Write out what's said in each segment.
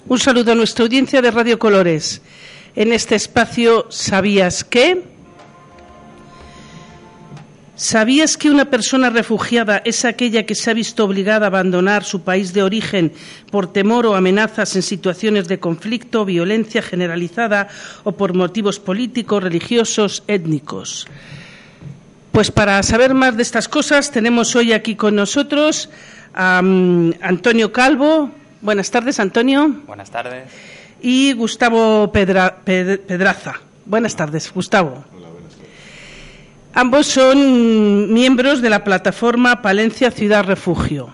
Un saludo a nuestra audiencia de Radio Colores. En este espacio, ¿sabías qué? ¿Sabías que una persona refugiada es aquella que se ha visto obligada a abandonar su país de origen por temor o amenazas en situaciones de conflicto, violencia generalizada o por motivos políticos, religiosos, étnicos? Pues para saber más de estas cosas tenemos hoy aquí con nosotros a Antonio Calvo. Buenas tardes, Antonio. Buenas tardes. Y Gustavo Pedraza. Buenas tardes, Gustavo. Hola, buenas tardes. Ambos son miembros de la plataforma Palencia Ciudad Refugio.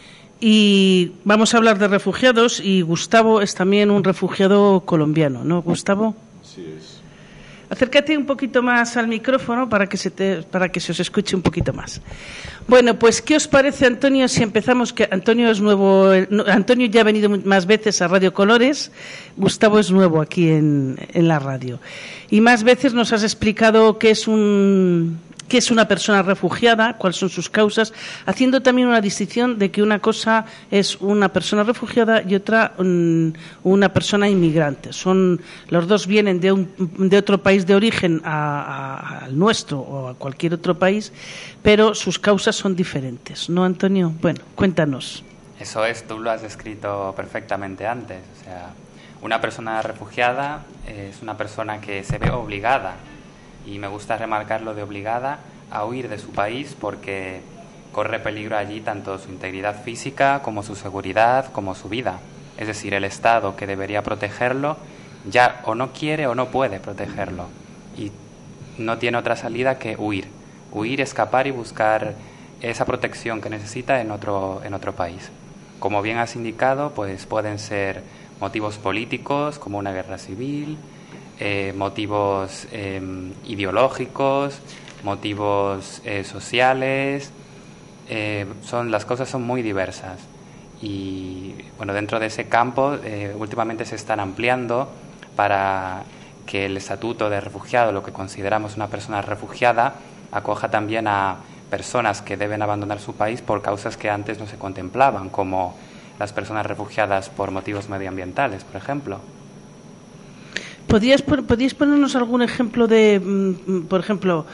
Y vamos a hablar de refugiados, y Gustavo es también un refugiado colombiano, ¿no, Gustavo? Sí es. Acércate un poquito más al micrófono para que se os escuche un poquito más. Bueno, pues ¿qué os parece, Antonio, si empezamos? Que Antonio es nuevo. Antonio ya ha venido más veces a Radio Colores. Gustavo es nuevo aquí en la radio. Y más veces nos has explicado qué es una persona refugiada, cuáles son sus causas, haciendo también una distinción de que una cosa es una persona refugiada y otra una persona inmigrante. Los dos vienen de otro país de origen al nuestro o a cualquier otro país, pero sus causas son diferentes, ¿no, Antonio? Bueno, cuéntanos. Eso es, tú lo has descrito perfectamente antes. O sea, una persona refugiada es una persona que se ve obligada, y me gusta remarcar lo de obligada, a huir de su país porque corre peligro allí tanto su integridad física como su seguridad, como su vida. Es decir, el Estado que debería protegerlo ya o no quiere o no puede protegerlo y no tiene otra salida que huir, escapar y buscar esa protección que necesita en otro país. Como bien has indicado, pues pueden ser motivos políticos como una guerra civil, motivos ideológicos, motivos sociales. Las cosas son muy diversas y bueno, dentro de ese campo últimamente se están ampliando para que el estatuto de refugiado, lo que consideramos una persona refugiada, acoja también a personas que deben abandonar su país por causas que antes no se contemplaban, como las personas refugiadas por motivos medioambientales, por ejemplo. ¿Podríais ponernos algún ejemplo de, por ejemplo,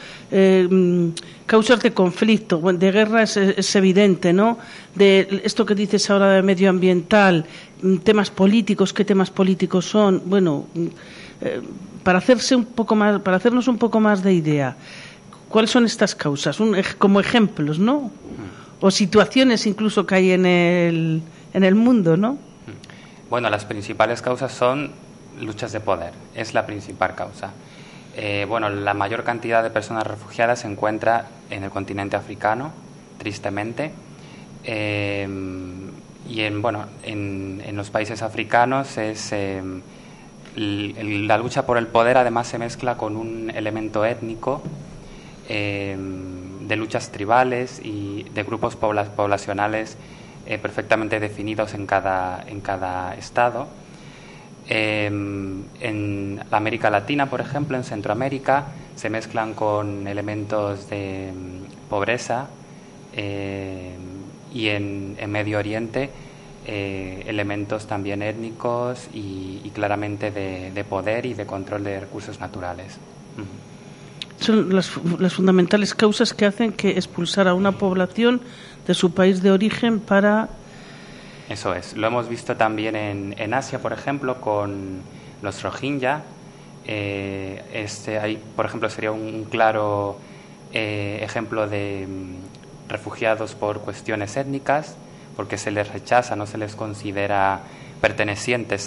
causas de conflicto? Bueno, de guerra es evidente, ¿no? De esto que dices ahora de medioambiental, temas políticos, ¿qué temas políticos son? Bueno, para hacernos un poco más de idea, ¿cuáles son estas causas? Como ejemplos, ¿no? O situaciones incluso que hay en el mundo, ¿no? Bueno, las principales causas son luchas de poder, es la principal causa. La mayor cantidad de personas refugiadas se encuentra en el continente africano, tristemente, y en los países africanos la lucha por el poder además se mezcla con un elemento étnico, de luchas tribales y de grupos poblacionales perfectamente definidos en cada estado. En la América Latina, por ejemplo, en Centroamérica, se mezclan con elementos de pobreza, y en Medio Oriente elementos también étnicos y claramente de poder y de control de recursos naturales. Son las fundamentales causas que hacen que expulsar a una población de su país de origen para... Eso es. Lo hemos visto también en Asia, por ejemplo, con los Rohingya. Ahí, por ejemplo, sería un claro ejemplo de refugiados por cuestiones étnicas, porque se les rechaza, no se les considera pertenecientes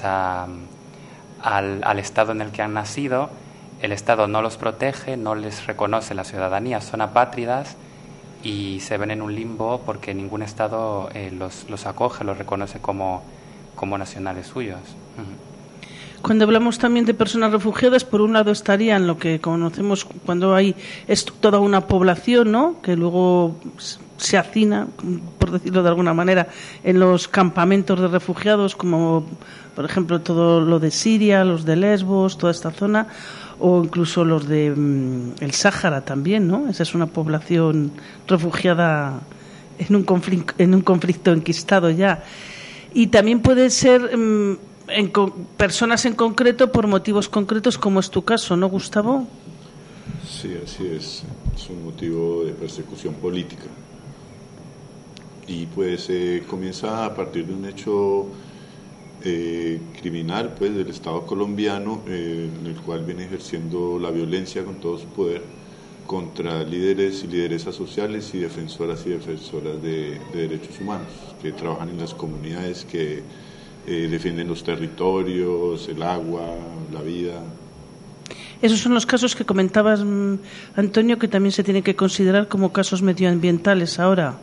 al Estado en el que han nacido. El Estado no los protege, no les reconoce la ciudadanía, son apátridas y se ven en un limbo porque ningún Estado los acoge, los reconoce como nacionales suyos. Cuando hablamos también de personas refugiadas, por un lado estarían lo que conocemos cuando es toda una población, ¿no?, que luego se hacina, por decirlo de alguna manera, en los campamentos de refugiados, como por ejemplo todo lo de Siria, los de Lesbos, toda esta zona, o incluso los de el Sáhara también, ¿no? Esa es una población refugiada en un conflicto enquistado ya. Y también puede ser personas en concreto por motivos concretos, como es tu caso, ¿no, Gustavo? Sí, así es un motivo de persecución política. Y pues comienza a partir de un hecho criminal pues del Estado colombiano, en el cual viene ejerciendo la violencia con todo su poder contra líderes y lideresas sociales y defensoras de derechos humanos, que trabajan en las comunidades, que defienden los territorios, el agua, la vida. Esos son los casos que comentabas, Antonio, que también se tienen que considerar como casos medioambientales ahora.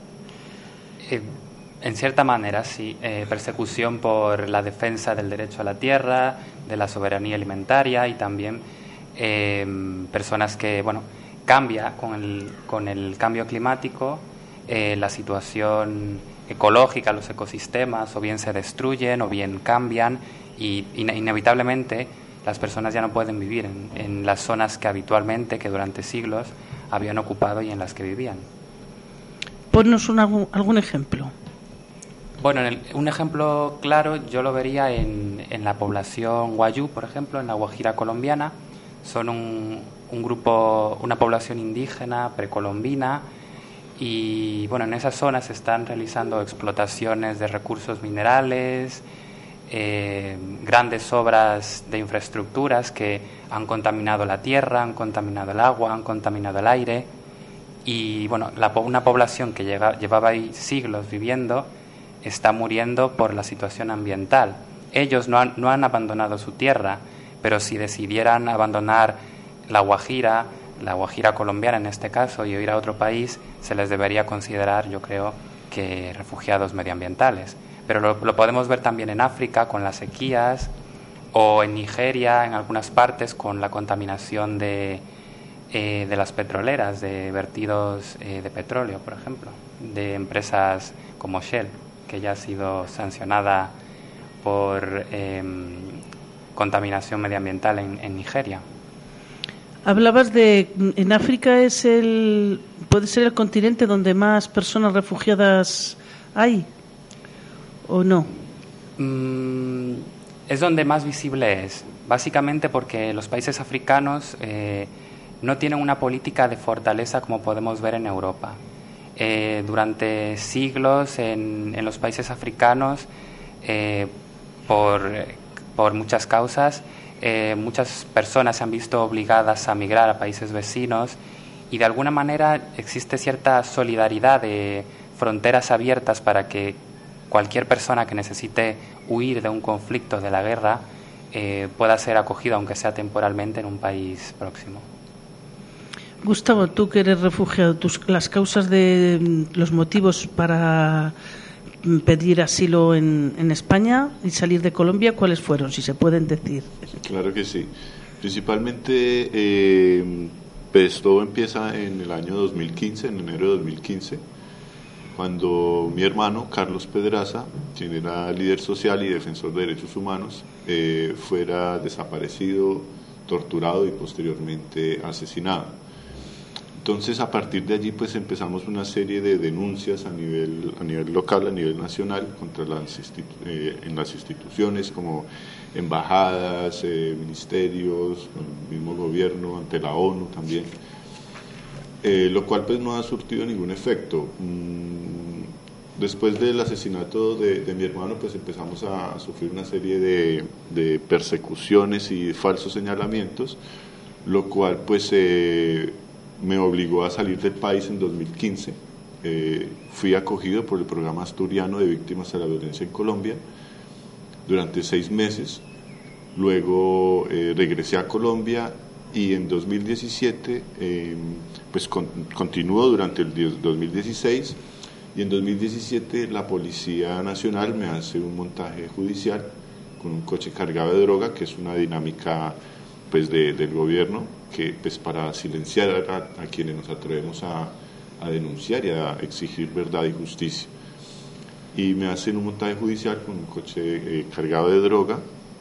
En cierta manera, sí. Persecución por la defensa del derecho a la tierra, de la soberanía alimentaria y también personas que, cambia con el cambio climático, la situación ecológica, los ecosistemas, o bien se destruyen o bien cambian y inevitablemente las personas ya no pueden vivir en las zonas que habitualmente, que durante siglos habían ocupado y en las que vivían. Ponnos algún ejemplo. Bueno, un ejemplo claro yo lo vería en la población Wayuu, por ejemplo, en la Guajira colombiana. Son un grupo, una población indígena precolombina y en esas zonas se están realizando explotaciones de recursos minerales, grandes obras de infraestructuras que han contaminado la tierra, han contaminado el agua, han contaminado el aire y una población que llevaba ahí siglos viviendo está muriendo por la situación ambiental. Ellos no han abandonado su tierra, pero si decidieran abandonar la Guajira colombiana en este caso, y ir a otro país, se les debería considerar, yo creo, que refugiados medioambientales. Pero lo podemos ver también en África con las sequías, o en Nigeria, en algunas partes, con la contaminación de las petroleras, de vertidos de petróleo, por ejemplo, de empresas como Shell, que ya ha sido sancionada por contaminación medioambiental en Nigeria. Hablabas en África puede ser el continente donde más personas refugiadas hay, ¿o no? Es donde más visible es, básicamente porque los países africanos no tienen una política de fortaleza como podemos ver en Europa. Durante siglos en los países africanos, por muchas causas, muchas personas se han visto obligadas a migrar a países vecinos y de alguna manera existe cierta solidaridad de fronteras abiertas para que cualquier persona que necesite huir de un conflicto, de la guerra, pueda ser acogida, aunque sea temporalmente, en un país próximo. Gustavo, tú que eres refugiado, las causas de los motivos para pedir asilo en España y salir de Colombia, ¿cuáles fueron, si se pueden decir? Claro que sí. Principalmente, pues todo empieza en el año 2015, en enero de 2015, cuando mi hermano, Carlos Pedraza, quien era líder social y defensor de derechos humanos, fuera desaparecido, torturado y posteriormente asesinado. Entonces, a partir de allí, pues empezamos una serie de denuncias a nivel local, a nivel nacional, contra en las instituciones como embajadas, ministerios, el mismo gobierno, ante la ONU también, lo cual pues no ha surtido ningún efecto. Después del asesinato de mi hermano, pues empezamos a sufrir una serie de persecuciones y falsos señalamientos, lo cual pues me obligó a salir del país en 2015. Fui acogido por el programa asturiano de víctimas de la violencia en Colombia durante 6 meses. Luego regresé a Colombia y en 2017 pues continuó durante el 2016 y en 2017 la Policía Nacional me hace un montaje judicial con un coche cargado de droga, que es una dinámica pues del gobierno, que pues para silenciar a quienes nos atrevemos a denunciar y a exigir verdad y justicia. Y me hacen un montaje judicial con un coche cargado de droga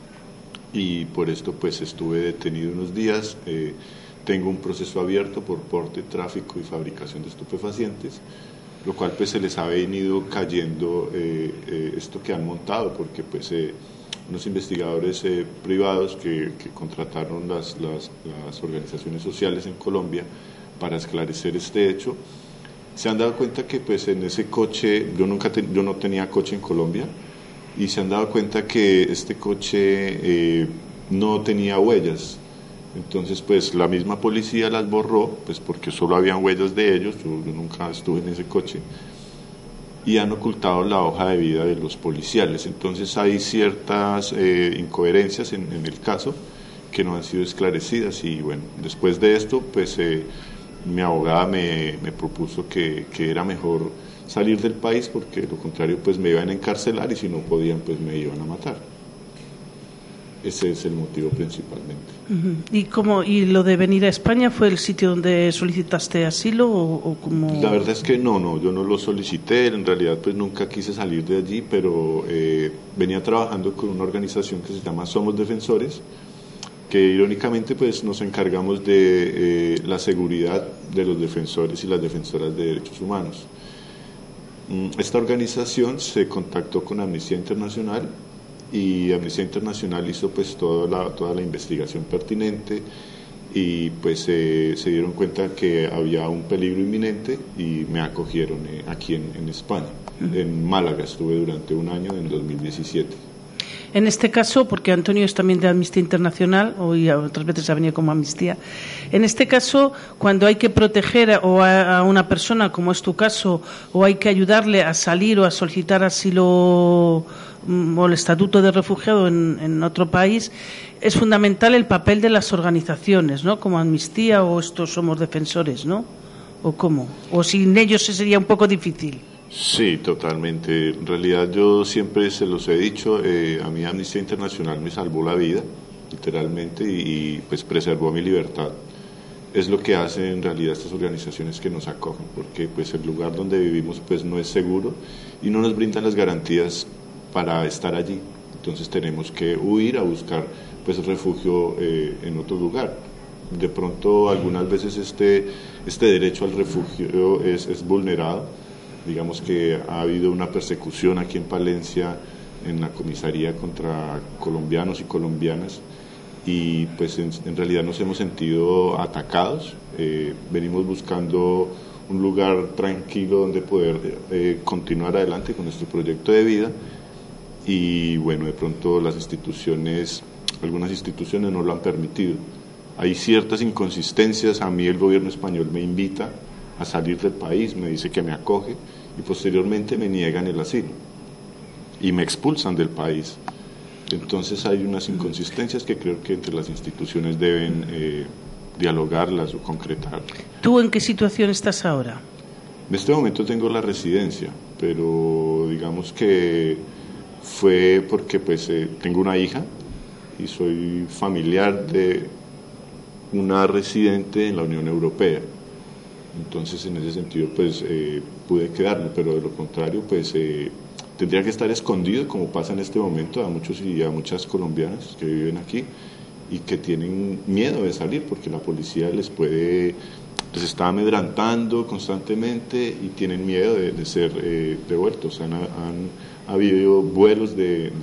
y por esto pues estuve detenido unos días. Tengo un proceso abierto por porte, tráfico y fabricación de estupefacientes, lo cual pues se les ha venido cayendo esto que han montado, porque pues unos investigadores privados que contrataron las organizaciones sociales en Colombia para esclarecer este hecho. Se han dado cuenta que pues en ese coche, yo no tenía coche en Colombia, y se han dado cuenta que este coche no tenía huellas. Entonces pues la misma policía las borró, pues porque solo habían huellas de ellos, yo nunca estuve en ese coche, y han ocultado la hoja de vida de los policiales. Entonces hay ciertas incoherencias en el caso que no han sido esclarecidas, y bueno, después de esto pues mi abogada me propuso que era mejor salir del país, porque de lo contrario pues me iban a encarcelar, y si no podían pues me iban a matar. Ese es el motivo principalmente. ¿Y lo de venir a España fue el sitio donde solicitaste asilo o cómo? La verdad es que no, yo no lo solicité, en realidad pues nunca quise salir de allí, pero venía trabajando con una organización que se llama Somos Defensores, que irónicamente pues nos encargamos de la seguridad de los defensores y las defensoras de derechos humanos. Esta organización se contactó con Amnistía Internacional, y Amnistía Internacional hizo pues toda la investigación pertinente, y pues se dieron cuenta que había un peligro inminente y me acogieron aquí en España. En Málaga estuve durante un año, en 2017. En este caso, porque Antonio es también de Amnistía Internacional, y otras veces ha venido como Amnistía, en este caso, cuando hay que proteger a una persona, como es tu caso, o hay que ayudarle a salir o a solicitar asilo o el estatuto de refugiado en otro país, es fundamental el papel de las organizaciones, ¿no? Como Amnistía o estos Somos Defensores, ¿no? ¿O cómo? ¿O sin ellos sería un poco difícil? Sí, totalmente. En realidad yo siempre se los he dicho, a mí Amnistía Internacional me salvó la vida, literalmente, y pues preservó mi libertad. Es lo que hacen en realidad estas organizaciones que nos acogen, porque pues el lugar donde vivimos pues no es seguro y no nos brindan las garantías para estar allí. Entonces tenemos que huir a buscar pues refugio en otro lugar. De pronto algunas veces este derecho al refugio es vulnerado. Digamos que ha habido una persecución aquí en Palencia, en la comisaría, contra colombianos y colombianas, y pues en realidad nos hemos sentido atacados. Venimos buscando un lugar tranquilo donde poder continuar adelante con nuestro proyecto de vida, y bueno, de pronto algunas instituciones no lo han permitido. Hay ciertas inconsistencias. A mí el gobierno español me invita a salir del país, me dice que me acoge, y posteriormente me niegan el asilo y me expulsan del país. Entonces hay unas inconsistencias que creo que entre las instituciones deben dialogarlas o concretar. ¿Tú en qué situación estás ahora? En este momento tengo la residencia, pero digamos que fue porque pues tengo una hija y soy familiar de una residente en la Unión Europea. Entonces en ese sentido pues pude quedarme, pero de lo contrario pues tendría que estar escondido, como pasa en este momento a muchos y a muchas colombianas que viven aquí y que tienen miedo de salir porque la policía les está amedrantando constantemente y tienen miedo de ser devueltos. Han habido vuelos de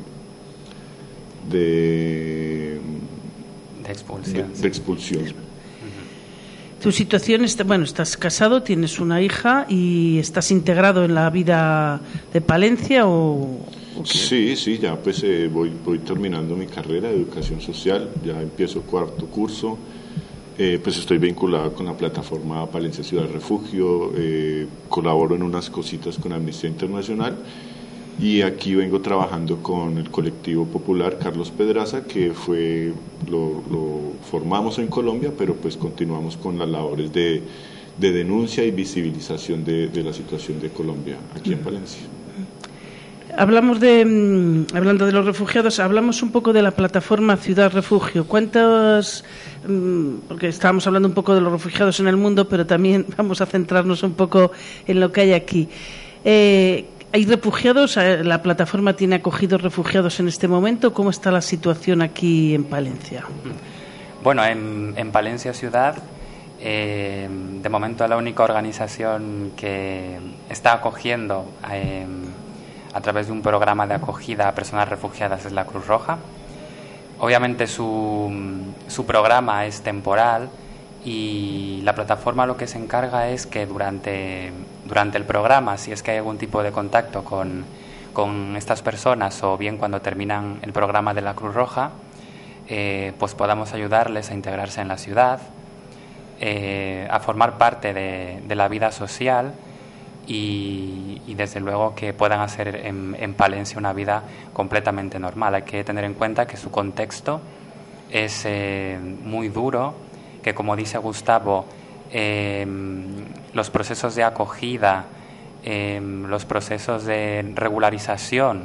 expulsión. Tu situación, estás casado, tienes una hija y estás integrado en la vida de Palencia o Sí, ya pues voy terminando mi carrera de educación social, ya empiezo cuarto curso, pues estoy vinculado con la plataforma Palencia Ciudad Refugio, colaboro en unas cositas con Amnistía Internacional. Y aquí vengo trabajando con el colectivo popular Carlos Pedraza, que lo formamos en Colombia, pero pues continuamos con las labores de denuncia y visibilización de la situación de Colombia aquí en Palencia. Hablando de los refugiados, hablamos un poco de la plataforma Ciudad Refugio. Porque estábamos hablando un poco de los refugiados en el mundo, pero también vamos a centrarnos un poco en lo que hay aquí. ¿Hay refugiados? ¿La plataforma tiene acogidos refugiados en este momento? ¿Cómo está la situación aquí en Palencia? Bueno, en Palencia Ciudad, de momento la única organización que está acogiendo a través de un programa de acogida a personas refugiadas es la Cruz Roja. Obviamente su programa es temporal y la plataforma lo que se encarga es que durante el programa, si es que hay algún tipo de contacto con estas personas o bien cuando terminan el programa de la Cruz Roja, pues podamos ayudarles a integrarse en la ciudad, a formar parte de la vida social y desde luego que puedan hacer en Palencia una vida completamente normal. Hay que tener en cuenta que su contexto es muy duro, que como dice Gustavo, los procesos de acogida, los procesos de regularización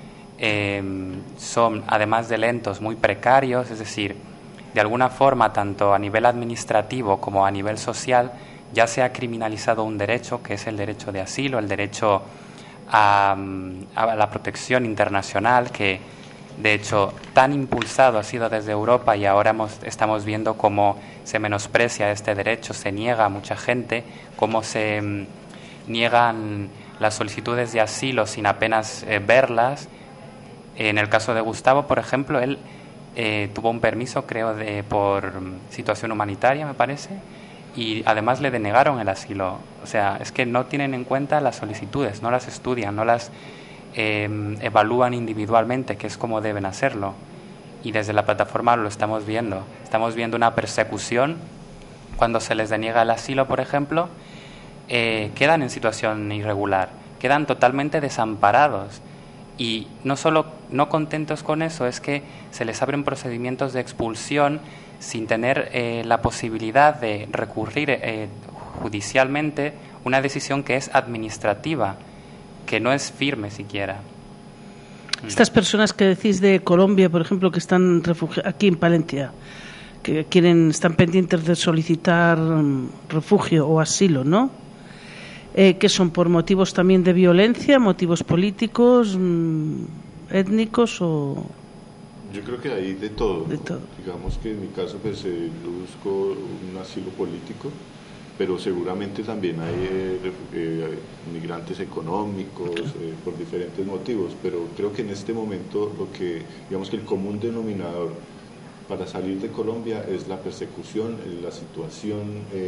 son, además de lentos, muy precarios, es decir, de alguna forma, tanto a nivel administrativo como a nivel social, ya se ha criminalizado un derecho, que es el derecho de asilo, el derecho a la protección internacional, que de hecho tan impulsado ha sido desde Europa y ahora estamos viendo cómo se menosprecia este derecho, se niega a mucha gente, cómo se niegan las solicitudes de asilo sin apenas verlas. En el caso de Gustavo, por ejemplo, él tuvo un permiso, creo, por situación humanitaria, me parece, y además le denegaron el asilo. O sea, es que no tienen en cuenta las solicitudes, no las estudian, no las evalúan individualmente, que es como deben hacerlo. Y desde la plataforma lo estamos viendo. Estamos viendo una persecución cuando se les deniega el asilo, por ejemplo. Quedan en situación irregular, quedan totalmente desamparados y no solo no contentos con eso, es que se les abren procedimientos de expulsión sin tener la posibilidad de recurrir judicialmente una decisión que es administrativa, que no es firme siquiera. Estas personas que decís de Colombia, por ejemplo, que están aquí en Palencia, que están pendientes de solicitar refugio o asilo, ¿no? ¿Qué son? ¿Por motivos también de violencia, motivos políticos, étnicos o...? Yo creo que hay de todo, de ¿no? todo. Digamos que en mi caso pues yo busco un asilo político, pero seguramente también hay migrantes económicos por diferentes motivos, pero creo que en este momento digamos que el común denominador para salir de Colombia es la persecución, la situación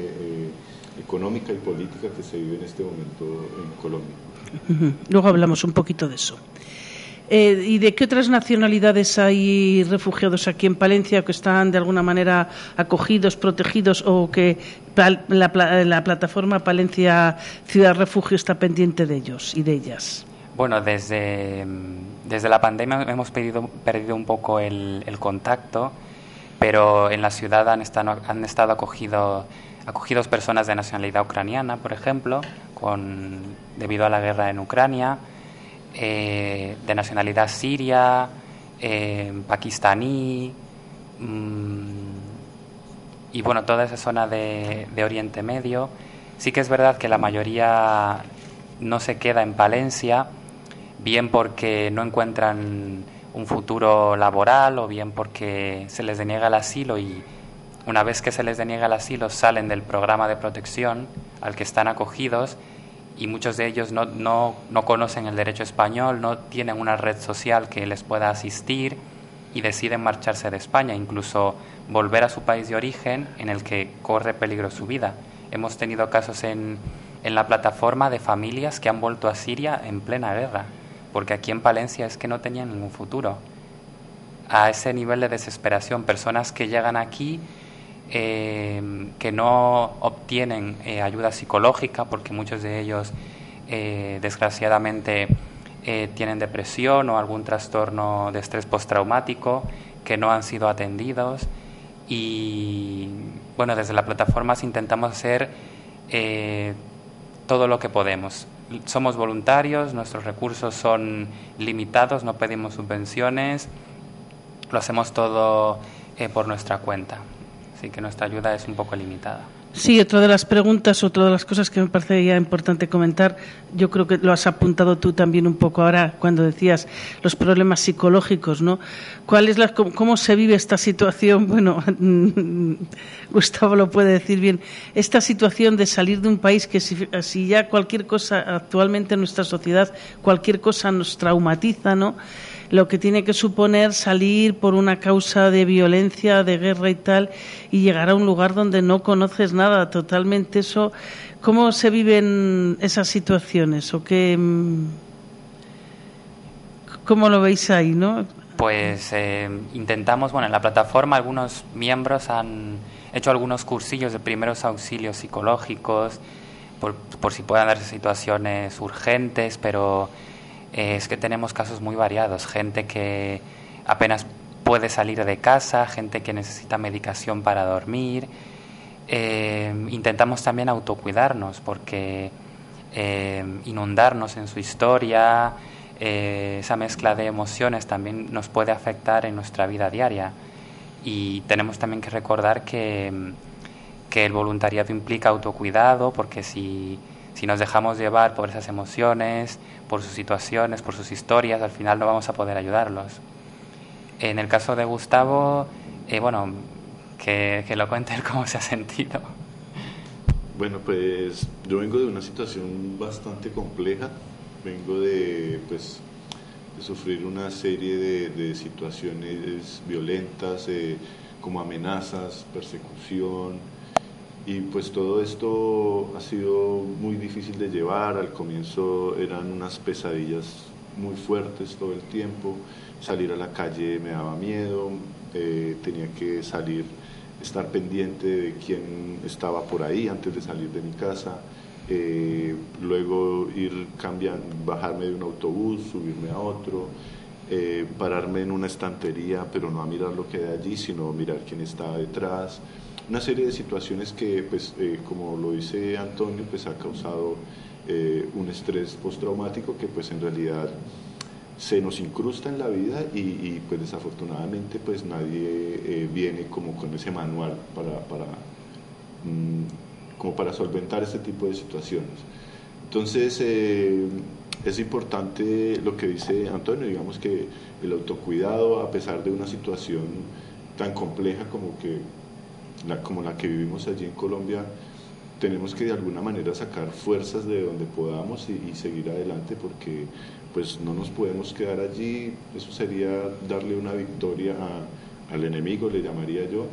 económica y política que se vive en este momento en Colombia. Luego hablamos un poquito de eso. ¿Y de qué otras nacionalidades hay refugiados aquí en Palencia que están de alguna manera acogidos, protegidos o que la plataforma Palencia Ciudad Refugio está pendiente de ellos y de ellas? Bueno, desde la pandemia hemos perdido un poco el contacto, pero en la ciudad han estado acogidos personas de nacionalidad ucraniana, por ejemplo, debido a la guerra en Ucrania, de nacionalidad siria, pakistaní, y bueno, toda esa zona de Oriente Medio. Sí que es verdad que la mayoría no se queda en Palencia, bien porque no encuentran un futuro laboral o bien porque se les deniega el asilo y una vez que se les deniega el asilo salen del programa de protección al que están acogidos y muchos de ellos no conocen el derecho español, no tienen una red social que les pueda asistir y deciden marcharse de España, incluso volver a su país de origen en el que corre peligro su vida. Hemos tenido casos en la plataforma de familias que han vuelto a Siria en plena guerra, porque aquí en Palencia es que no tenían ningún futuro. A ese nivel de desesperación, personas que llegan aquí que no obtienen ayuda psicológica porque muchos de ellos desgraciadamente tienen depresión o algún trastorno de estrés postraumático, que no han sido atendidos y bueno, desde la plataforma intentamos hacer todo lo que podemos. Somos voluntarios, nuestros recursos son limitados, no pedimos subvenciones, lo hacemos todo por nuestra cuenta. Así que nuestra ayuda es un poco limitada. Sí, otra de las preguntas, otra de las cosas que me parecería importante comentar, yo creo que lo has apuntado tú también un poco ahora cuando decías los problemas psicológicos, ¿no? ¿Cómo se vive esta situación? Bueno, Gustavo lo puede decir bien. Esta situación de salir de un país que si ya cualquier cosa actualmente en nuestra sociedad, cualquier cosa nos traumatiza, ¿no? Lo que tiene que suponer salir por una causa de violencia, de guerra y tal, y llegar a un lugar donde no conoces nada, totalmente eso. ¿Cómo se viven esas situaciones? ¿O cómo lo veis ahí, no? Pues intentamos, en la plataforma algunos miembros han hecho algunos cursillos de primeros auxilios psicológicos por si puedan darse situaciones urgentes, pero es que tenemos casos muy variados, gente que apenas puede salir de casa, gente que necesita medicación para dormir. Intentamos también autocuidarnos porque inundarnos en su historia, esa mezcla de emociones también nos puede afectar en nuestra vida diaria. Y tenemos también que recordar que el voluntariado implica autocuidado, porque si nos dejamos llevar por esas emociones, por sus situaciones, por sus historias, al final no vamos a poder ayudarlos. En el caso de Gustavo, que lo cuente él cómo se ha sentido. Bueno, pues yo vengo de una situación bastante compleja. Vengo de sufrir una serie de situaciones violentas, como amenazas, persecución, y pues todo esto ha sido muy difícil de llevar. Al comienzo eran unas pesadillas muy fuertes todo el tiempo. Salir a la calle me daba miedo, tenía que estar pendiente de quién estaba por ahí antes de salir de mi casa. Luego bajarme de un autobús, subirme a otro, pararme en una estantería, pero no a mirar lo que hay allí, sino mirar quién está detrás. Una serie de situaciones que, como lo dice Antonio, ha causado un estrés postraumático que en realidad se nos incrusta en la vida y desafortunadamente nadie viene como con ese manual como para solventar este tipo de situaciones. Entonces es importante lo que dice Antonio, digamos que el autocuidado, a pesar de una situación tan compleja como la que vivimos allí en Colombia, tenemos que de alguna manera sacar fuerzas de donde podamos y seguir adelante, porque no nos podemos quedar allí. Eso sería darle una victoria al enemigo, le llamaría yo,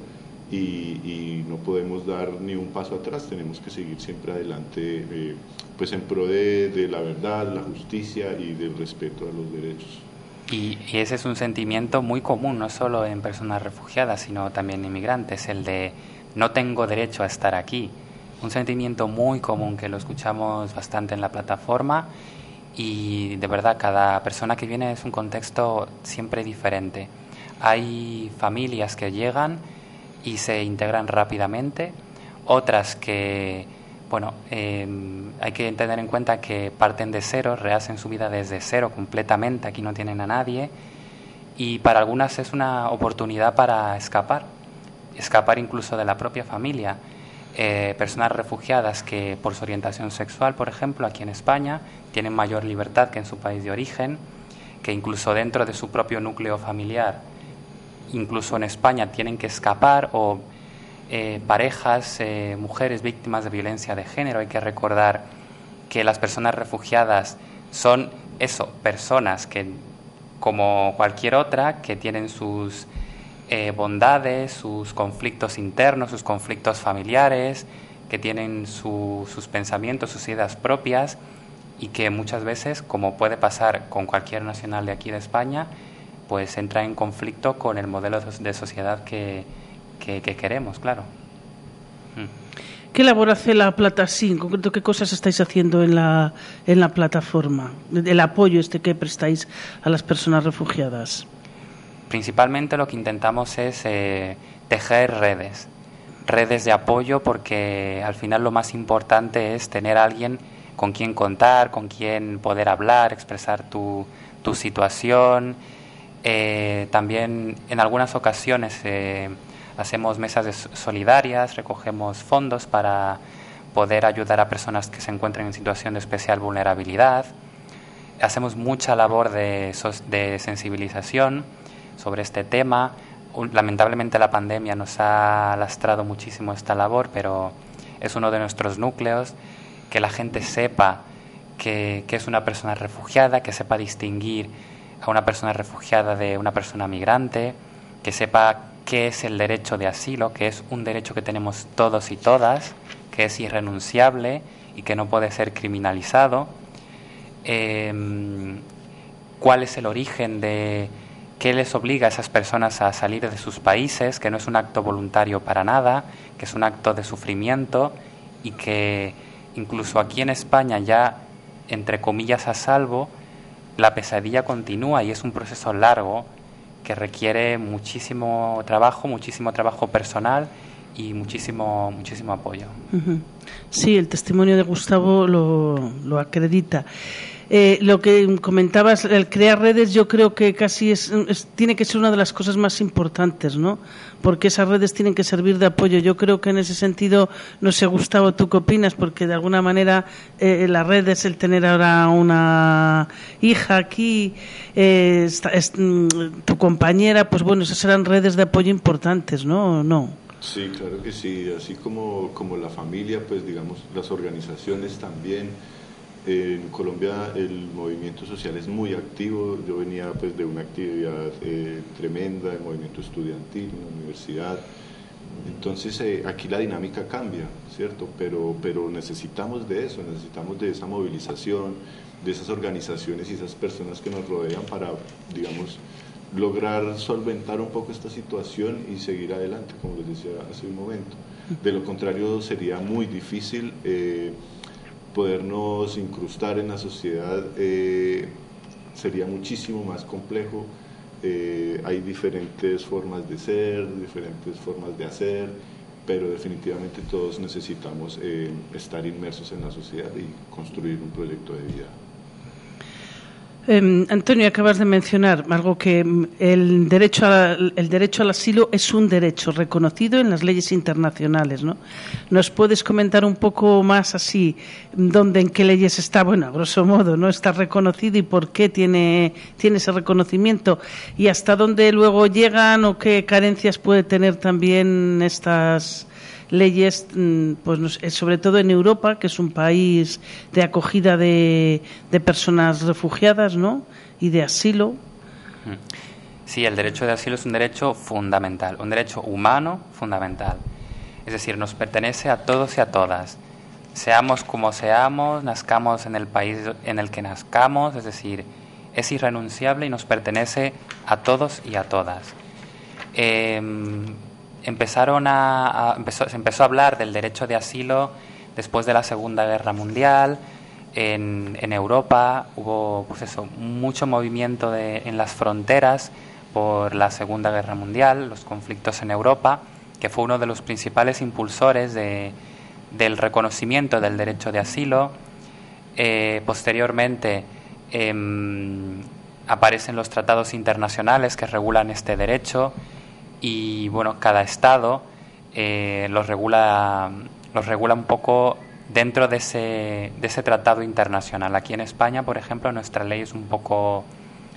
y no podemos dar ni un paso atrás. Tenemos que seguir siempre adelante, en pro de la verdad, la justicia y del respeto a los derechos. Y ese es un sentimiento muy común, no solo en personas refugiadas, sino también en inmigrantes, el de no tengo derecho a estar aquí. Un sentimiento muy común que lo escuchamos bastante en la plataforma, y de verdad cada persona que viene es un contexto siempre diferente. Hay familias que llegan y se integran rápidamente, otras que, hay que tener en cuenta que parten de cero, rehacen su vida desde cero completamente, aquí no tienen a nadie, y para algunas es una oportunidad para escapar incluso de la propia familia. Personas refugiadas que por su orientación sexual, por ejemplo, aquí en España, tienen mayor libertad que en su país de origen, que incluso dentro de su propio núcleo familiar, incluso en España, tienen que escapar, o parejas, mujeres víctimas de violencia de género. Hay que recordar que las personas refugiadas son personas que, como cualquier otra, que tienen sus bondades, sus conflictos internos, sus conflictos familiares, que tienen sus pensamientos, sus ideas propias, y que muchas veces, como puede pasar con cualquier nacional de aquí de España, entra en conflicto con el modelo de sociedad que queremos, claro. ¿Qué labor hace la Plata Sí? En concreto, ¿qué cosas estáis haciendo en la plataforma? El apoyo que prestáis a las personas refugiadas. Principalmente lo que intentamos es tejer redes de apoyo, porque al final lo más importante es tener a alguien con quien contar, con quien poder hablar, expresar tu situación. También en algunas ocasiones hacemos mesas solidarias, recogemos fondos para poder ayudar a personas que se encuentran en situación de especial vulnerabilidad. Hacemos mucha labor de sensibilización sobre este tema. Lamentablemente la pandemia nos ha lastrado muchísimo esta labor, pero es uno de nuestros núcleos, que la gente sepa que es una persona refugiada, que sepa distinguir a una persona refugiada de una persona migrante, que sepa qué es el derecho de asilo, que es un derecho que tenemos todos y todas, que es irrenunciable y que no puede ser criminalizado. Cuál es el origen de qué les obliga a esas personas a salir de sus países, que no es un acto voluntario para nada, que es un acto de sufrimiento y que incluso aquí en España ya, entre comillas, a salvo, la pesadilla continúa y es un proceso largo que requiere muchísimo trabajo personal y muchísimo apoyo. Sí, el testimonio de Gustavo lo acredita. Lo que comentabas, el crear redes, yo creo que casi tiene que ser una de las cosas más importantes, ¿no? Porque esas redes tienen que servir de apoyo. Yo creo que en ese sentido, no sé, Gustavo, ¿tú qué opinas? Porque de alguna manera la red es el tener ahora una hija aquí, tu compañera, pues bueno, esas serán redes de apoyo importantes, ¿no? ¿No? Sí, claro que sí. Así como la familia, pues digamos, las organizaciones también. En Colombia el movimiento social es muy activo. Yo venía pues de una actividad tremenda, el movimiento estudiantil en la universidad. Entonces aquí la dinámica cambia, ¿cierto? Pero necesitamos de eso, necesitamos de esa movilización, de esas organizaciones y esas personas que nos rodean para, digamos, lograr solventar un poco esta situación y seguir adelante, como les decía hace un momento. De lo contrario sería muy difícil podernos incrustar en la sociedad, sería muchísimo más complejo. Hay diferentes formas de ser, diferentes formas de hacer, pero definitivamente todos necesitamos estar inmersos en la sociedad y construir un proyecto de vida. Antonio, acabas de mencionar algo, que el derecho al asilo es un derecho reconocido en las leyes internacionales, ¿no? ¿Nos puedes comentar un poco más así, en qué leyes está, bueno, a grosso modo, ¿no? Está reconocido y por qué tiene ese reconocimiento y hasta dónde luego llegan o qué carencias puede tener también estas leyes, pues sobre todo en Europa, que es un país de acogida de personas refugiadas, ¿no? Y de asilo. Sí, el derecho de asilo es un derecho fundamental, un derecho humano fundamental. Es decir, nos pertenece a todos y a todas. Seamos como seamos, nazcamos en el país en el que nazcamos, es decir, es irrenunciable y nos pertenece a todos y a todas. Se empezó a hablar del derecho de asilo después de la Segunda Guerra Mundial. En Europa hubo mucho movimiento en las fronteras por la Segunda Guerra Mundial, los conflictos en Europa, que fue uno de los principales impulsores del reconocimiento del derecho de asilo. Posteriormente aparecen los tratados internacionales que regulan este derecho. Y bueno, cada estado los regula un poco dentro de ese tratado internacional. Aquí en España, por ejemplo, nuestra ley es un poco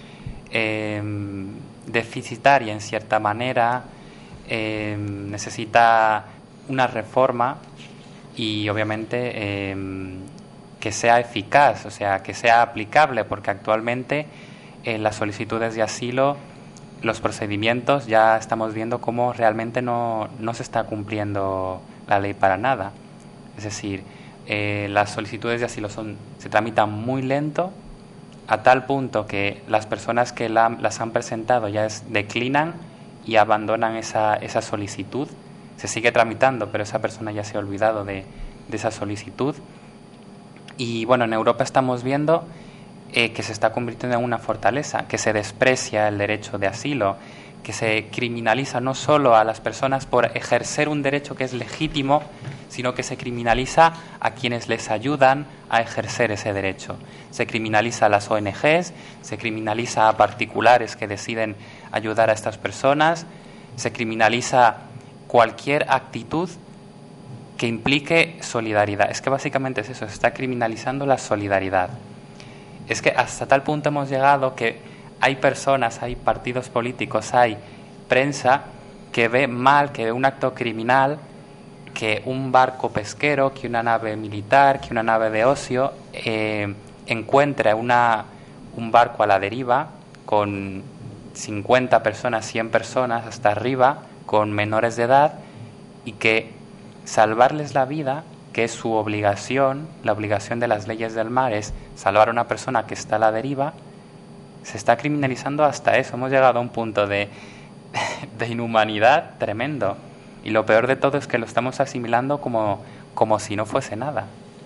deficitaria en cierta manera, necesita una reforma y obviamente que sea eficaz, o sea, que sea aplicable, porque actualmente las solicitudes de asilo, los procedimientos, ya estamos viendo cómo realmente no se está cumpliendo la ley para nada. Es decir, las solicitudes de asilo se tramitan muy lento, a tal punto que las personas que las han presentado ya declinan y abandonan esa solicitud. Se sigue tramitando, pero esa persona ya se ha olvidado de esa solicitud. Y bueno, en Europa estamos viendo que se está convirtiendo en una fortaleza, que se desprecia el derecho de asilo, que se criminaliza no solo a las personas por ejercer un derecho que es legítimo, sino que se criminaliza a quienes les ayudan a ejercer ese derecho. Se criminaliza a las ONGs, se criminaliza a particulares que deciden ayudar a estas personas, se criminaliza cualquier actitud que implique solidaridad. Es que básicamente es eso, se está criminalizando la solidaridad. Es que hasta tal punto hemos llegado que hay personas, hay partidos políticos, hay prensa que ve mal, que ve un acto criminal, que un barco pesquero, que una nave militar, que una nave de ocio encuentre un barco a la deriva con 50 personas, 100 personas hasta arriba, con menores de edad, y que salvarles la vida, que es su obligación, la obligación de las leyes del mar es salvar a una persona que está a la deriva, se está criminalizando hasta eso. Hemos llegado a un punto de inhumanidad tremendo. Y lo peor de todo es que lo estamos asimilando como si no fuese nada.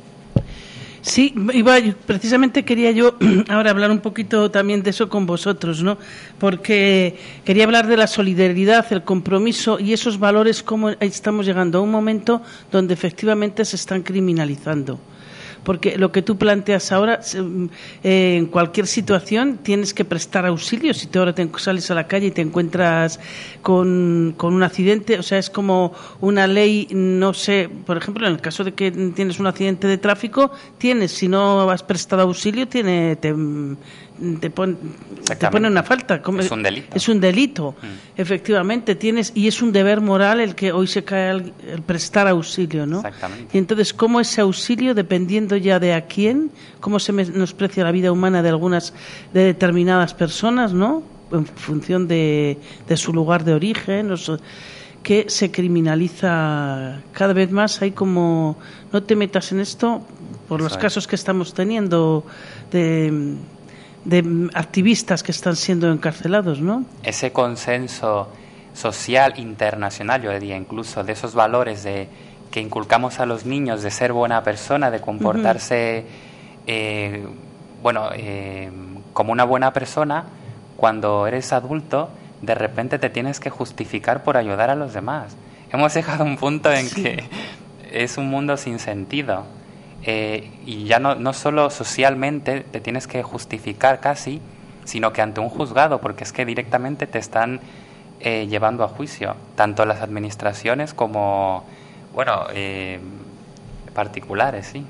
Sí, precisamente quería yo ahora hablar un poquito también de eso con vosotros, ¿no? Porque quería hablar de la solidaridad, el compromiso y esos valores, cómo estamos llegando a un momento donde efectivamente se están criminalizando. Porque lo que tú planteas ahora, en cualquier situación tienes que prestar auxilio. Si tú ahora sales a la calle y te encuentras con un accidente, o sea, es como una ley, no sé, por ejemplo, en el caso de que tienes un accidente de tráfico, si no has prestado auxilio, te pone una falta. Es un delito. Es un delito, efectivamente. Y es un deber moral el que hoy se cae el prestar auxilio, ¿no? Exactamente. Y entonces, ¿cómo ese auxilio, dependiendo ya de a quién, cómo se menosprecia la vida humana de determinadas personas, ¿no? En función de su lugar de origen, que se criminaliza cada vez más. Hay como, no te metas en esto por los casos que estamos teniendo de activistas que están siendo encarcelados, ¿no? Ese consenso social internacional, yo diría, incluso de esos valores que inculcamos a los niños de ser buena persona, de comportarse como una buena persona, cuando eres adulto, de repente te tienes que justificar por ayudar a los demás. Hemos llegado a un punto en que es un mundo sin sentido. Y ya no solo socialmente te tienes que justificar casi, sino que ante un juzgado, porque es que directamente te están llevando a juicio, tanto las administraciones como, particulares, sí.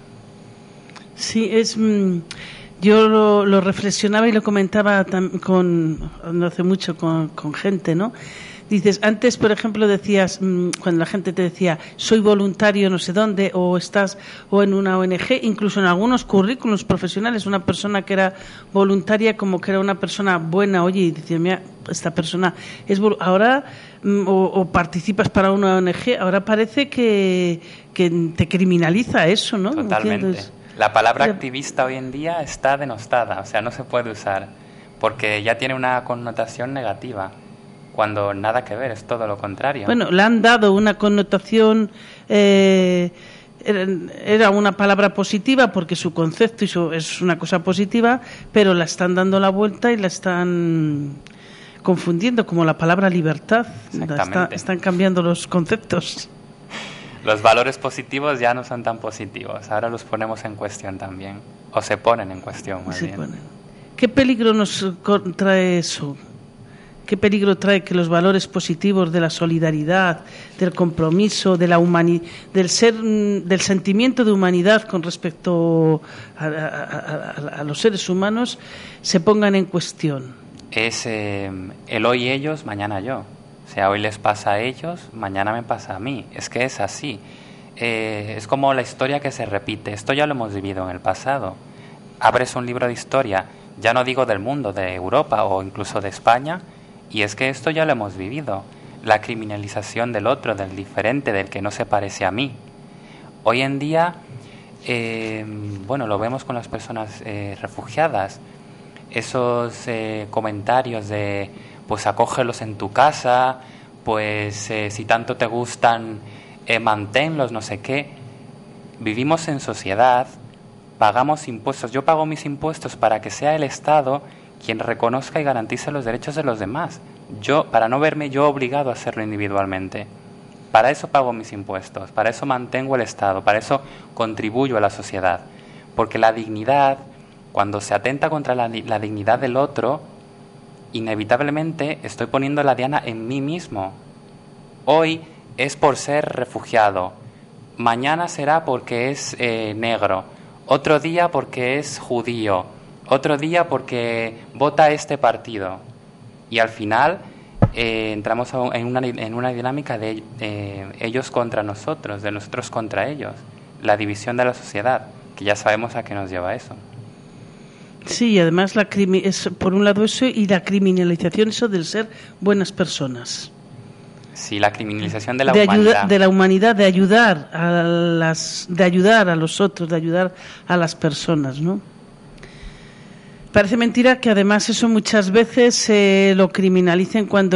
Sí, yo lo reflexionaba y lo comentaba no hace mucho con gente, ¿no? Dices, antes, por ejemplo, decías, cuando la gente te decía, soy voluntario no sé dónde, o estás o en una ONG, incluso en algunos currículos profesionales, una persona que era voluntaria como que era una persona buena, oye, y decías, mira, esta persona es ahora, o participas para una ONG, ahora parece que te criminaliza eso, ¿no? Totalmente. ¿Entiendes? La palabra activista hoy en día está denostada, o sea, no se puede usar, porque ya tiene una connotación negativa. Cuando nada que ver, es todo lo contrario. Bueno, le han dado una connotación, era una palabra positiva porque su concepto es una cosa positiva, pero la están dando la vuelta y la están confundiendo como la palabra libertad. Están cambiando los conceptos. Los valores positivos ya no son tan positivos, ahora los ponemos en cuestión también, o se ponen en cuestión más bien. ¿Qué peligro nos trae eso? ¿Qué peligro trae que los valores positivos de la solidaridad, del compromiso, de la del sentimiento de humanidad con respecto a los seres humanos se pongan en cuestión? Es el hoy ellos, mañana yo. O sea, hoy les pasa a ellos, mañana me pasa a mí. Es que es así. Es como la historia que se repite. Esto ya lo hemos vivido en el pasado. Abres un libro de historia, ya no digo del mundo, de Europa o incluso de España, y es que esto ya lo hemos vivido, la criminalización del otro, del diferente, del que no se parece a mí. Hoy en día, lo vemos con las personas refugiadas, esos comentarios de, pues acógelos en tu casa, pues si tanto te gustan, manténlos, no sé qué. Vivimos en sociedad, pagamos impuestos, yo pago mis impuestos para que sea el Estado quien reconozca y garantice los derechos de los demás. Para no verme yo obligado a hacerlo individualmente. Para eso pago mis impuestos, para eso mantengo el Estado, para eso contribuyo a la sociedad. Porque la dignidad, cuando se atenta contra la dignidad del otro, inevitablemente estoy poniendo la diana en mí mismo. Hoy es por ser refugiado, mañana será porque es negro, otro día porque es judío, otro día porque vota este partido. Y al final entramos en una dinámica de ellos contra nosotros, de nosotros contra ellos, la división de la sociedad, que ya sabemos a qué nos lleva eso. Sí, y además es por un lado eso y la criminalización, eso del ser buenas personas. Sí, la criminalización de la humanidad. De la humanidad, de ayudar a los otros, de ayudar a las personas, ¿no? Parece mentira que además eso muchas veces lo criminalicen cuando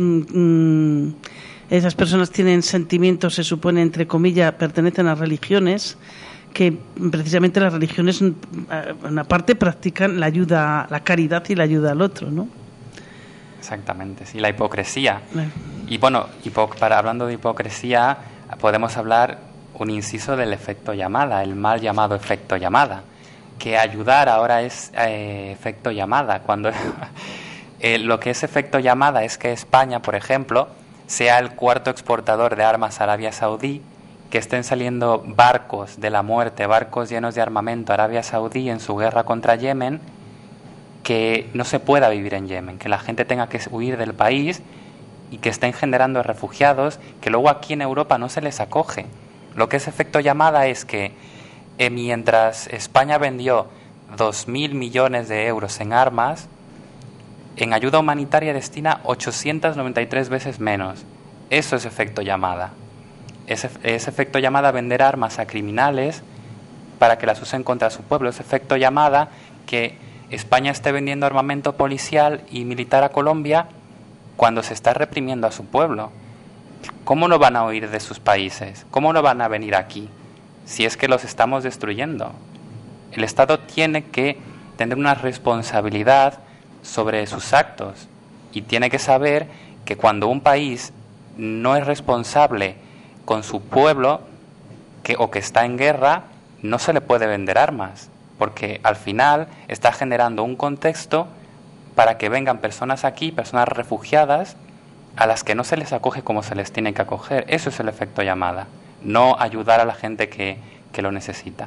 esas personas tienen sentimientos, se supone, entre comillas, pertenecen a religiones, que precisamente las religiones, una parte, practican la ayuda, la caridad y la ayuda al otro, ¿no? Exactamente, sí, la hipocresía. Claro. Y bueno, hablando de hipocresía, podemos hablar un inciso del efecto llamada, el mal llamado efecto llamada, que ayudar ahora es efecto llamada, cuando lo que es efecto llamada es que España, por ejemplo, sea el cuarto exportador de armas a Arabia Saudí, que estén saliendo barcos de la muerte, barcos llenos de armamento a Arabia Saudí en su guerra contra Yemen, que no se pueda vivir en Yemen, que la gente tenga que huir del país y que estén generando refugiados que luego aquí en Europa no se les acoge. Lo que es efecto llamada es que mientras España vendió 2.000 millones de euros en armas, en ayuda humanitaria destina 893 veces menos. Eso es efecto llamada. Es efecto llamada vender armas a criminales para que las usen contra su pueblo. Es efecto llamada que España esté vendiendo armamento policial y militar a Colombia cuando se está reprimiendo a su pueblo. ¿Cómo no van a huir de sus países? ¿Cómo no van a venir aquí si es que los estamos destruyendo? El Estado tiene que tener una responsabilidad sobre sus actos y tiene que saber que cuando un país no es responsable con su pueblo o que está en guerra, no se le puede vender armas, porque al final está generando un contexto para que vengan personas aquí, personas refugiadas, a las que no se les acoge como se les tiene que acoger. Eso es el efecto llamada, no ayudar a la gente que lo necesita.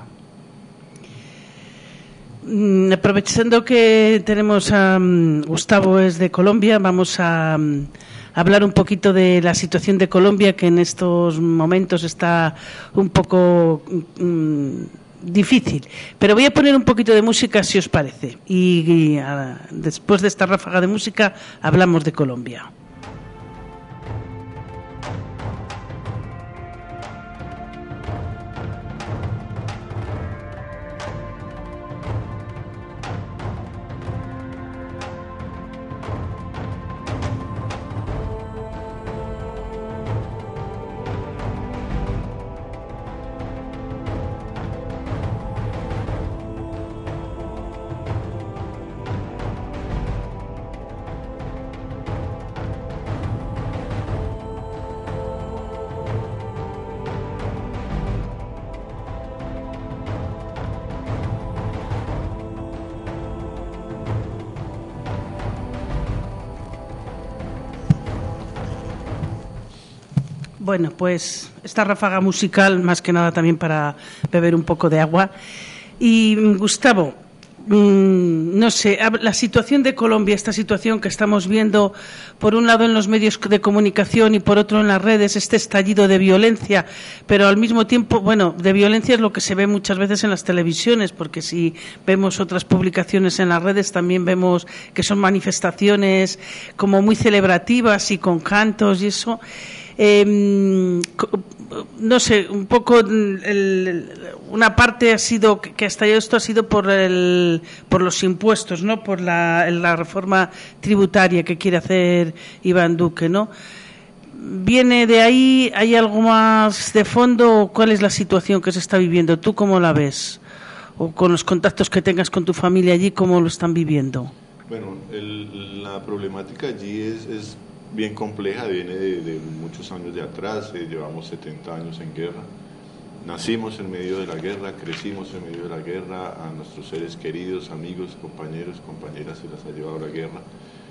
Aprovechando que tenemos a Gustavo, es de Colombia, vamos a hablar un poquito de la situación de Colombia, que en estos momentos está un poco difícil. Pero voy a poner un poquito de música, si os parece. Y después de esta ráfaga de música hablamos de Colombia. Bueno, pues esta ráfaga musical, más que nada también para beber un poco de agua. Y Gustavo, no sé, la situación de Colombia, esta situación que estamos viendo, por un lado en los medios de comunicación y por otro en las redes, este estallido de violencia, pero al mismo tiempo, bueno, de violencia es lo que se ve muchas veces en las televisiones, porque si vemos otras publicaciones en las redes también vemos que son manifestaciones como muy celebrativas y con cantos y eso. No sé, un poco una parte ha sido que hasta esto ha sido por los impuestos, ¿no? Por la reforma tributaria que quiere hacer Iván Duque, ¿no? ¿Viene de ahí? ¿Hay algo más de fondo? ¿Cuál es la situación que se está viviendo? ¿Tú cómo la ves? O con los contactos que tengas con tu familia allí, ¿cómo lo están viviendo? Bueno, la problemática allí es bien compleja, viene de muchos años de atrás, llevamos 70 años en guerra, nacimos en medio de la guerra, crecimos en medio de la guerra, a nuestros seres queridos, amigos, compañeros, compañeras se las ha llevado la guerra,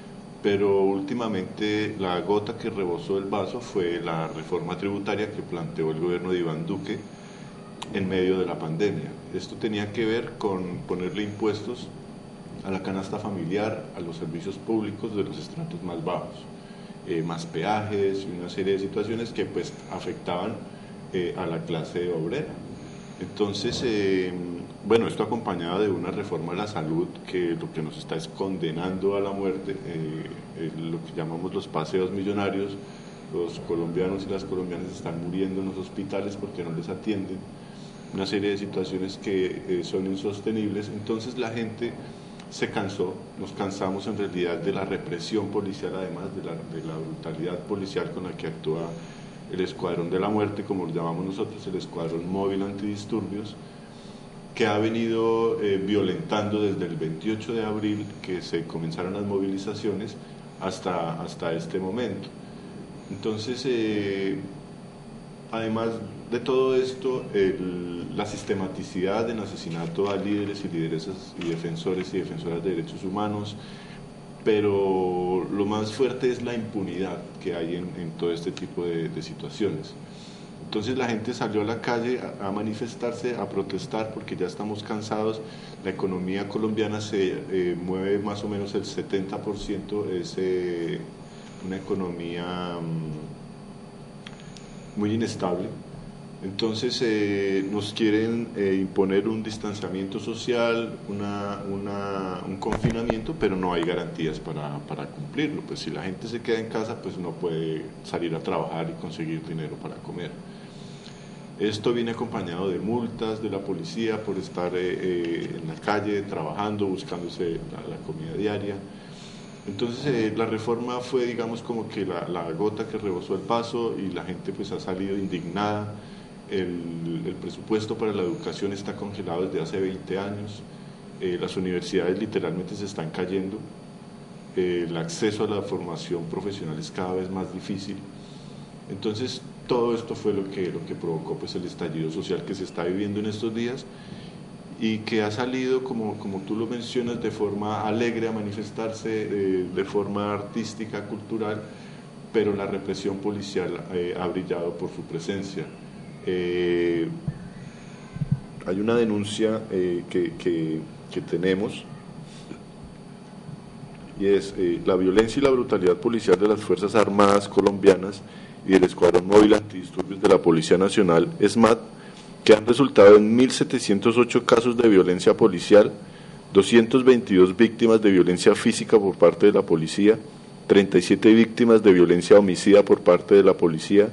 pero últimamente la gota que rebosó el vaso fue la reforma tributaria que planteó el gobierno de Iván Duque en medio de la pandemia. Esto tenía que ver con ponerle impuestos a la canasta familiar, a los servicios públicos de los estratos más bajos, más peajes y una serie de situaciones que pues afectaban a la clase obrera. Entonces, bueno, esto acompañado de una reforma a la salud que lo que nos está es condenando a la muerte, lo que llamamos los paseos millonarios. Los colombianos y las colombianas están muriendo en los hospitales porque no les atienden, una serie de situaciones que son insostenibles. Entonces la gente se cansó, nos cansamos en realidad de la represión policial, además de la brutalidad policial con la que actúa el Escuadrón de la Muerte, como lo llamamos nosotros, el Escuadrón Móvil Antidisturbios, que ha venido violentando desde el 28 de abril, que se comenzaron las movilizaciones, hasta este momento. Entonces, además de todo esto, la sistematicidad del asesinato a líderes y lideresas y defensores y defensoras de derechos humanos, pero lo más fuerte es la impunidad que hay en todo este tipo de situaciones. Entonces la gente salió a la calle a manifestarse, a protestar, porque ya estamos cansados. La economía colombiana se mueve más o menos el 70%, es una economía muy inestable. Entonces nos quieren imponer un distanciamiento social, un confinamiento, pero no hay garantías para cumplirlo. Pues si la gente se queda en casa, pues no puede salir a trabajar y conseguir dinero para comer. Esto viene acompañado de multas de la policía por estar en la calle trabajando, buscándose la comida diaria. Entonces la reforma fue, digamos, como que la gota que rebosó el vaso, y la gente pues ha salido indignada. El presupuesto para la educación está congelado desde hace 20 años, las universidades literalmente se están cayendo, el acceso a la formación profesional es cada vez más difícil. Entonces todo esto fue lo que provocó pues el estallido social que se está viviendo en estos días, y que ha salido, como tú lo mencionas, de forma alegre a manifestarse, de forma artística, cultural, pero la represión policial ha brillado por su presencia. Hay una denuncia que tenemos, y es la violencia y la brutalidad policial de las Fuerzas Armadas colombianas y del Escuadrón Móvil Antidisturbios de la Policía Nacional, SMAT, que han resultado en 1.708 casos de violencia policial, 222 víctimas de violencia física por parte de la policía, 37 víctimas de violencia homicida por parte de la policía,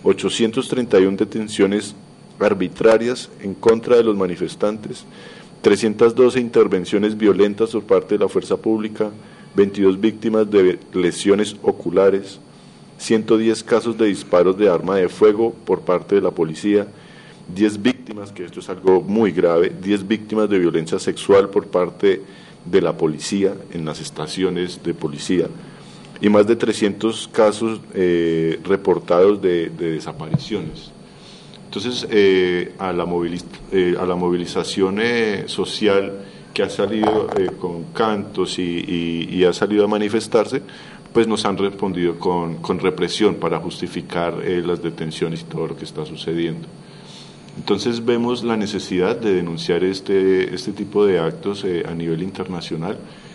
831 detenciones arbitrarias en contra de los manifestantes, 312 intervenciones violentas por parte de la fuerza pública, 22 víctimas de lesiones oculares, 110 casos de disparos de arma de fuego por parte de la policía, 10 víctimas, que esto es algo muy grave, 10 víctimas de violencia sexual por parte de la policía en las estaciones de policía, y más de 300 casos reportados de desapariciones. Entonces, a la movilización social que ha salido con cantos y ha salido a manifestarse, pues nos han respondido con represión para justificar las detenciones y todo lo que está sucediendo. Entonces vemos la necesidad de denunciar este tipo de actos a nivel internacional,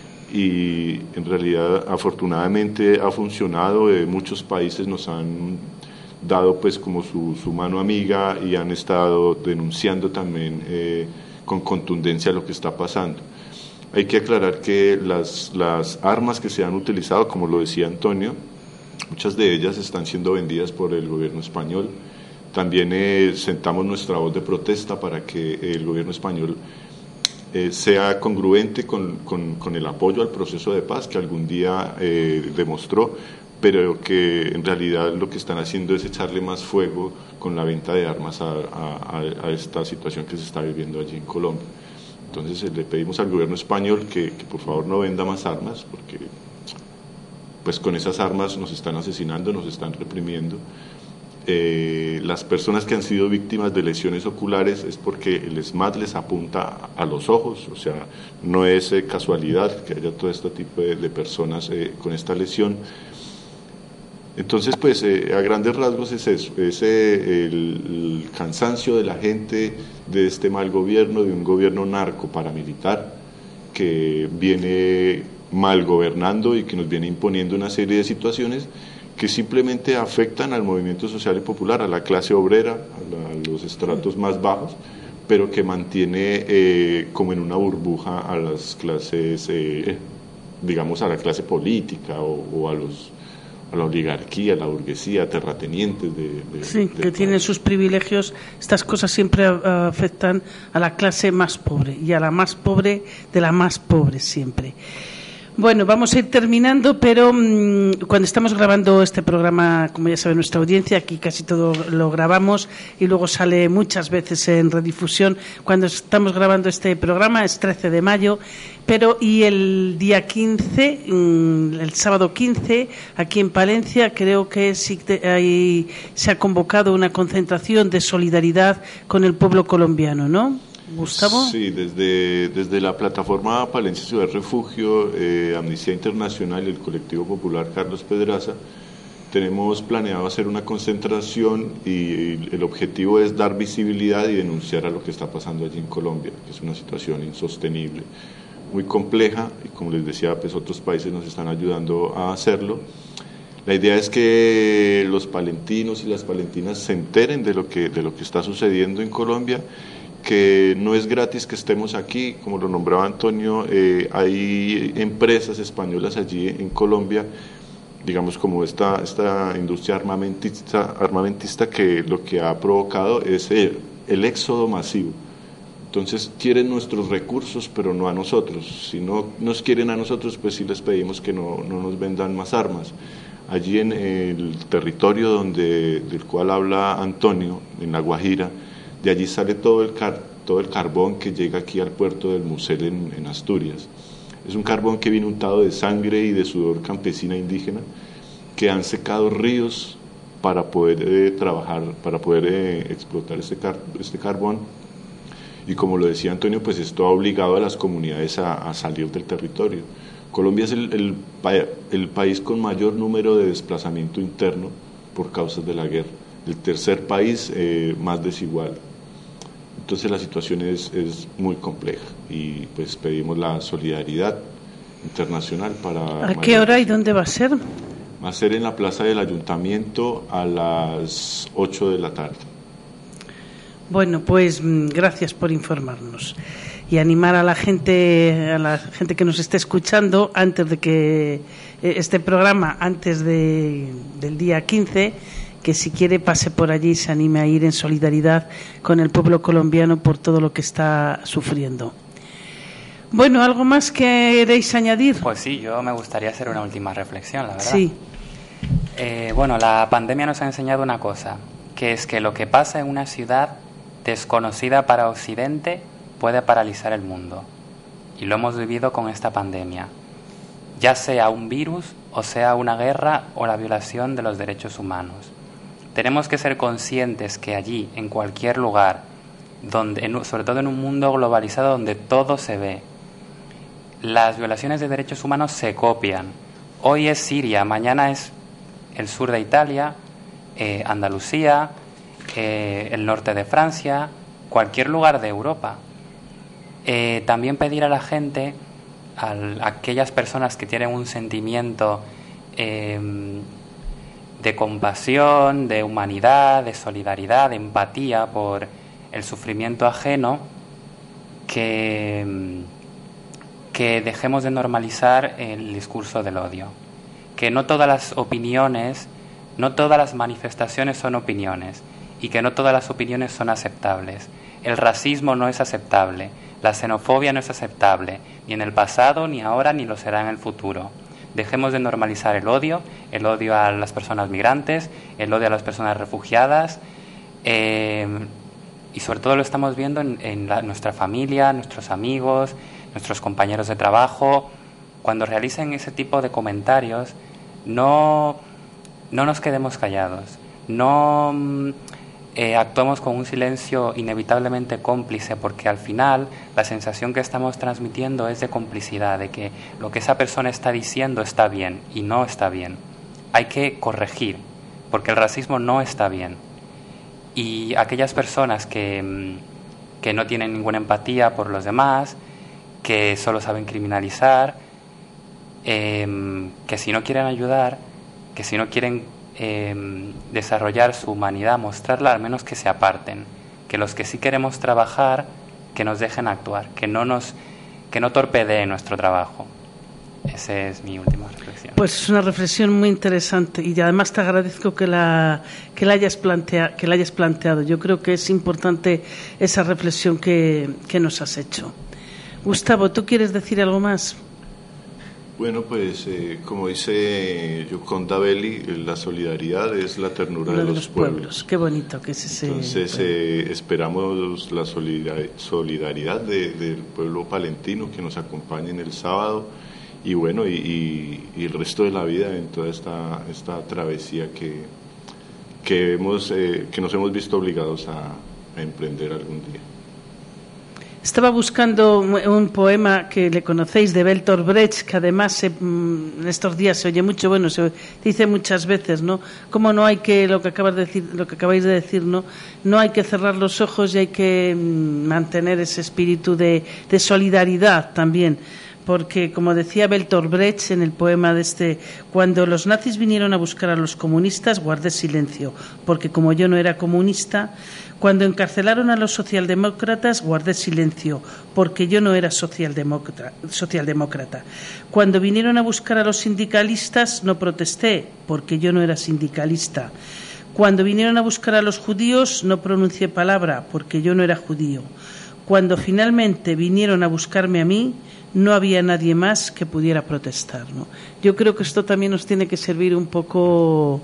y en realidad afortunadamente ha funcionado. Muchos países nos han dado pues como su mano amiga y han estado denunciando también con contundencia lo que está pasando. Hay que aclarar que las armas que se han utilizado, como lo decía Antonio, muchas de ellas están siendo vendidas por el gobierno español. También sentamos nuestra voz de protesta para que el gobierno español sea congruente con el apoyo al proceso de paz que algún día demostró, pero que en realidad lo que están haciendo es echarle más fuego con la venta de armas a esta situación que se está viviendo allí en Colombia. Entonces le pedimos al gobierno español que por favor no venda más armas, porque pues con esas armas nos están asesinando, nos están reprimiendo. las personas que han sido víctimas de lesiones oculares es porque el ESMAD les apunta a los ojos, o sea, no es casualidad que haya todo este tipo de personas con esta lesión. Entonces, pues, a grandes rasgos es eso, es el cansancio de la gente de este mal gobierno, de un gobierno narco paramilitar que viene mal gobernando y que nos viene imponiendo una serie de situaciones que simplemente afectan al movimiento social y popular, a la clase obrera, a los estratos más bajos, pero que mantiene como en una burbuja a las clases, digamos, a la clase política o a la oligarquía, a la burguesía, terratenientes sí, que tienen sus privilegios. Estas cosas siempre afectan a la clase más pobre y a la más pobre de la más pobre siempre. Bueno, vamos a ir terminando, pero cuando estamos grabando este programa, como ya sabe nuestra audiencia, aquí casi todo lo grabamos y luego sale muchas veces en redifusión. Cuando estamos grabando este programa es 13 de mayo, pero y el día 15, el sábado 15, aquí en Palencia, creo que sí ahí se ha convocado una concentración de solidaridad con el pueblo colombiano, ¿no, Gustavo? Sí, desde la plataforma Palencia Ciudad Refugio, Amnistía Internacional y el colectivo popular Carlos Pedraza, tenemos planeado hacer una concentración y el objetivo es dar visibilidad y denunciar a lo que está pasando allí en Colombia, que es una situación insostenible, muy compleja, y como les decía, pues otros países nos están ayudando a hacerlo. La idea es que los palentinos y las palentinas se enteren de lo que está sucediendo en Colombia, que no es gratis que estemos aquí, como lo nombraba Antonio, hay empresas españolas allí en Colombia, digamos como esta industria armamentista que lo que ha provocado es el éxodo masivo. Entonces quieren nuestros recursos, pero no a nosotros. Si no nos quieren a nosotros, pues sí les pedimos que no nos vendan más armas. Allí en el territorio del cual habla Antonio, en La Guajira, de allí sale todo el carbón que llega aquí al puerto del Musel en Asturias. Es un carbón que viene untado de sangre y de sudor campesina indígena, que han secado ríos para poder trabajar, para poder explotar este carbón. Y como lo decía Antonio, pues esto ha obligado a las comunidades a salir del territorio. Colombia es el país con mayor número de desplazamiento interno por causas de la guerra, el tercer país más desigual. Entonces la situación es muy compleja y pues pedimos la solidaridad internacional para... ¿A qué hora y dónde va a ser? Va a ser en la plaza del ayuntamiento a las 8 de la tarde. Bueno, pues gracias por informarnos y animar a la gente que nos esté escuchando antes de que este programa, antes del día 15, que si quiere pase por allí y se anime a ir en solidaridad con el pueblo colombiano por todo lo que está sufriendo. Bueno, ¿algo más que queréis añadir? Pues sí, yo me gustaría hacer una última reflexión, la verdad. Sí. Bueno, la pandemia nos ha enseñado una cosa, que es que lo que pasa en una ciudad desconocida para Occidente puede paralizar el mundo. Y lo hemos vivido con esta pandemia. Ya sea un virus, o sea una guerra, o la violación de los derechos humanos. Tenemos que ser conscientes que allí, en cualquier lugar, sobre todo en un mundo globalizado donde todo se ve, las violaciones de derechos humanos se copian. Hoy es Siria, mañana es el sur de Italia, Andalucía, el norte de Francia, cualquier lugar de Europa. También pedir a la gente, a aquellas personas que tienen un sentimiento de compasión, de humanidad, de solidaridad, de empatía por el sufrimiento ajeno, que dejemos de normalizar el discurso del odio. Que no todas las opiniones, no todas las manifestaciones son opiniones y que no todas las opiniones son aceptables. El racismo no es aceptable, la xenofobia no es aceptable, ni en el pasado, ni ahora, ni lo será en el futuro. Dejemos de normalizar el odio a las personas migrantes, el odio a las personas refugiadas, y sobre todo lo estamos viendo en nuestra familia, nuestros amigos, nuestros compañeros de trabajo. Cuando realicen ese tipo de comentarios, no nos quedemos callados. no actuamos con un silencio inevitablemente cómplice, porque al final la sensación que estamos transmitiendo es de complicidad, de que lo que esa persona está diciendo está bien y no está bien. Hay que corregir, porque el racismo no está bien. Y aquellas personas que no tienen ninguna empatía por los demás, que solo saben criminalizar, que si no quieren ayudar, que si no quieren desarrollar su humanidad, mostrarla, al menos que se aparten, que los que sí queremos trabajar, que nos dejen actuar, que no torpedeen nuestro trabajo. Esa es mi última reflexión. Pues es una reflexión muy interesante y además te agradezco que la hayas planteado. Yo creo que es importante esa reflexión que nos has hecho. Gustavo, ¿tú quieres decir algo más? Bueno, pues como dice Gioconda Belli, la solidaridad es la ternura de los pueblos. Qué bonito que es ese. Entonces esperamos la solidaridad del pueblo palentino que nos acompañe en el sábado y bueno, y el resto de la vida en toda esta travesía que nos hemos visto obligados a emprender algún día. Estaba buscando un poema que le conocéis de Bertolt Brecht, que además en estos días se oye mucho, bueno, se dice muchas veces, ¿no? Como no hay que, lo que acabáis de decir, no hay que cerrar los ojos y hay que mantener ese espíritu de solidaridad también. Porque, como decía Bertolt Brecht en el poema cuando los nazis vinieron a buscar a los comunistas, guardé silencio, porque como yo no era comunista. Cuando encarcelaron a los socialdemócratas, guardé silencio, porque yo no era socialdemócrata. Cuando vinieron a buscar a los sindicalistas, no protesté, porque yo no era sindicalista. Cuando vinieron a buscar a los judíos, no pronuncié palabra, porque yo no era judío. Cuando finalmente vinieron a buscarme a mí, no había nadie más que pudiera protestar, ¿no? Yo creo que esto también nos tiene que servir un poco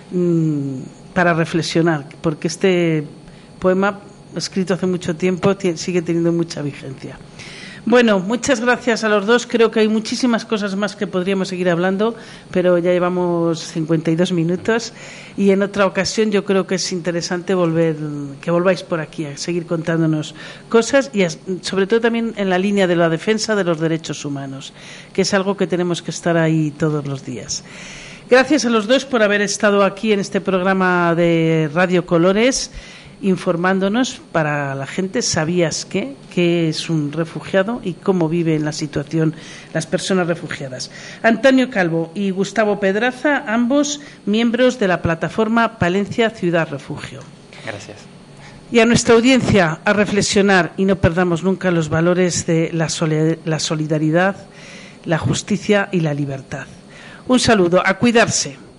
para reflexionar, porque este poema, escrito hace mucho tiempo, sigue teniendo mucha vigencia. Bueno, muchas gracias a los dos. Creo que hay muchísimas cosas más que podríamos seguir hablando, pero ya llevamos 52 minutos y en otra ocasión yo creo que es interesante que volváis por aquí a seguir contándonos cosas y sobre todo también en la línea de la defensa de los derechos humanos, que es algo que tenemos que estar ahí todos los días. Gracias a los dos por haber estado aquí en este programa de Radio Colores, informándonos para la gente. ¿Sabías qué es un refugiado y cómo viven la situación las personas refugiadas? Antonio Calvo y Gustavo Pedraza, ambos miembros de la plataforma Palencia Ciudad Refugio. Gracias. Y a nuestra audiencia a reflexionar y no perdamos nunca los valores de la solidaridad, la justicia y la libertad. Un saludo, a cuidarse.